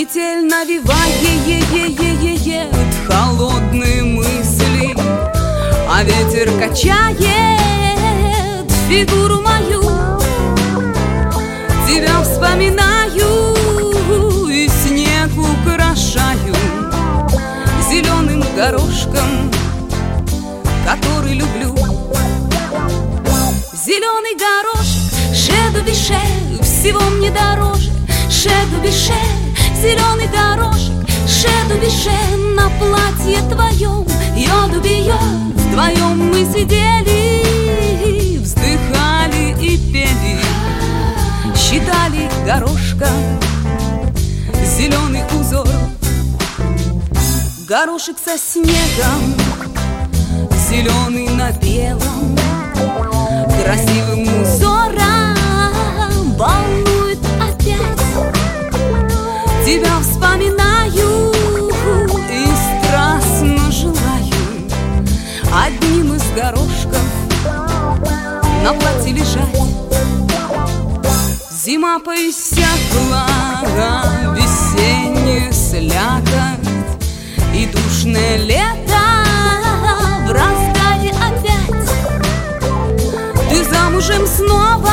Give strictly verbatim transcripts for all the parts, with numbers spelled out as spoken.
метель навевает холодные мысли, а ветер качает фигуру мою. Тебя вспоминаю и снег украшаю зеленым горошком, который люблю. Зеленый горошек, ше-ду-би-ше, всего мне дороже. Ше-ду-би-ше, зеленый горошек, ше-ду-би-ше, на платье твоем, йо-ду-би-йо, вдвоем мы сидели, вздыхали и пели, считали горошка зеленый узор. Горошек со снегом, зеленый на белом, красивым узором волнует опять. Тебя вспоминаю и страстно желаю одним из горошков на платье лежать. Зима поиссякла, весенняя слякоть и душное лето в разгаре опять. Ты замужем снова,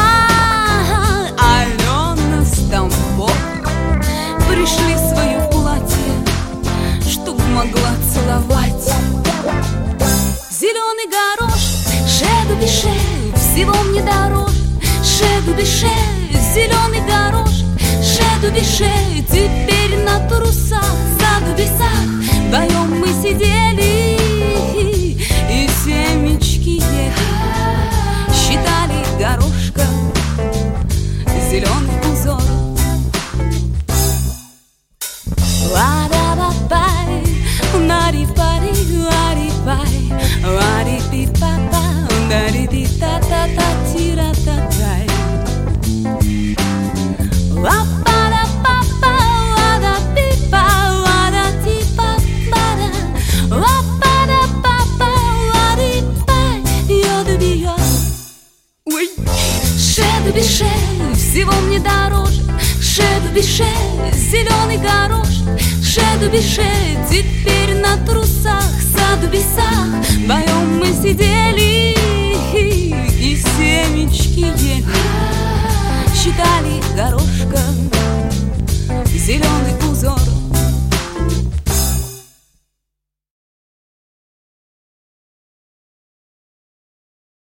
Алена с Тамбова, пришли свое платье, чтоб могла целовать. Зеленый горошек, ше-ду-би-ше, всего мне дороже. Ше-ду-би-ше, зеленый горошек, ше-ду-би-ше, теперь на трусах, заду-би-сах, вдвоем мы сидели и семечки ели, считали горошка зеленый узор. Ла-да-ба-бай, на-ри-па-ри, ла-ри-пай, ла-ри-пи-па-па, да-ри-пи-та-та-та-ти-ра-та-тай. Ла-па-да-па-па, ла-да-пи-па, ла-да-ти-па-па-да, ла-па-да-па-па, ла-ри-пай, йо-ду-би-йо. Ой! Ше-ду-би-ше, всего мне дороже. Ше-ду-би-ше, зеленый горошек, ше-ду-би-ше, теперь на трусах, саду-би-сах, вдвоем мы сидели